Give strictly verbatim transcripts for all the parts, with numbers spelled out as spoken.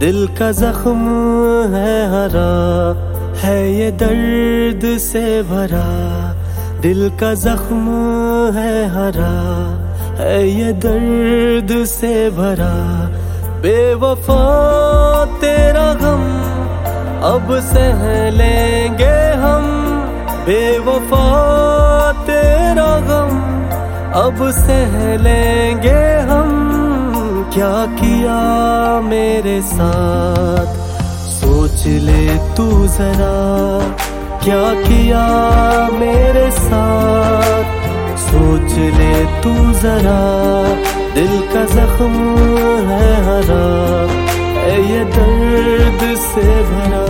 दिल का जख्म है हरा, है ये दर्द से भरा। दिल का जख्म है हरा, है ये दर्द से भरा। बेवफा तेरा गम अब सह लेंगे हम, बेवफा तेरा गम अब सह लेंगे हम। क्या किया मेरे साथ सोच ले तू जरा, क्या किया मेरे साथ सोच ले तू जरा। दिल का जख्म है हरा, है ये दर्द से भरा।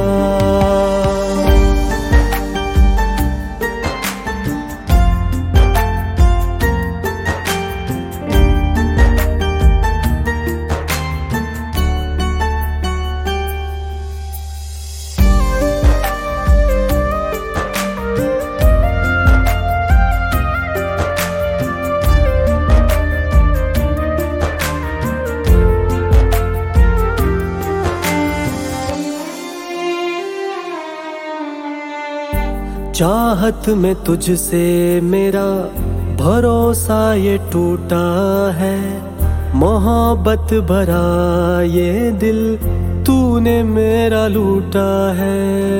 चाहत में तुझसे मेरा भरोसा ये टूटा है। मोहब्बत भरा ये दिल तूने मेरा लूटा है।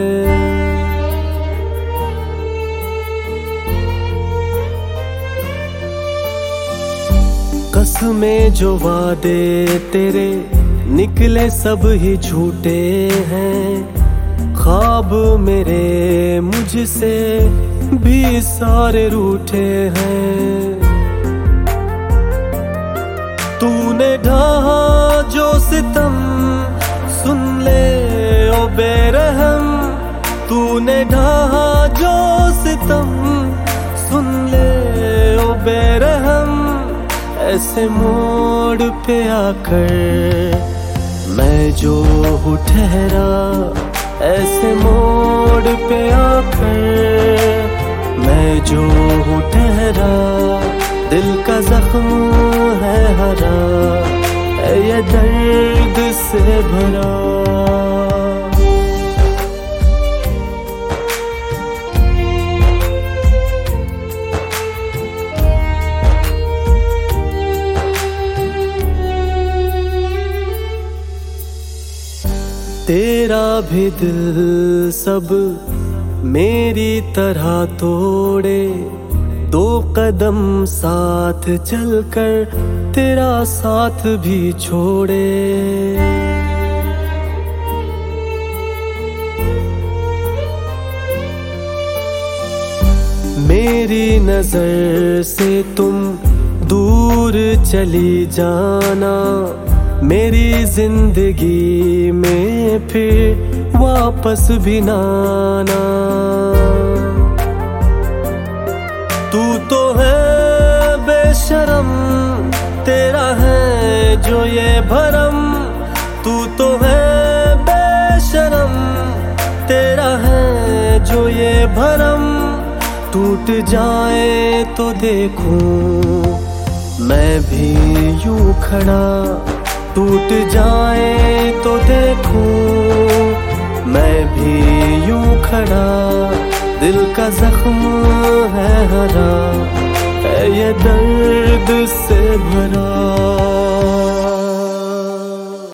कसमें जो वादे तेरे निकले सब ही झूठे हैं। ख्वाब मेरे मुझसे भी सारे रूठे हैं। तूने ढहा जो सितम सुन ले ओ बेरहम, तूने ढहा जो सितम सुन ले ओ बेरहम। ऐसे मोड़ पे आकर मैं जो हूँ ठहरा, ऐसे मोड़ पे आकर मैं जो हूँ ठहरा। दिल का जख्म है हरा, है ये दर्द से भरा। तेरा भी दिल सब मेरी तरह तोड़े। दो कदम साथ चलकर तेरा साथ भी छोड़े। मेरी नजर से तुम दूर चली जाना, मेरी जिंदगी में फिर वापस भी ना आना। तू तो है बेशरम, तेरा है जो ये भरम। तू तो है बेशरम, तेरा है जो ये भरम। टूट जाए तो देखूं मैं भी यूं खड़ा, टूट जाए तो देखूं मैं भी यूं खड़ा। दिल का जख्म है हरा, है ये दर्द से भरा।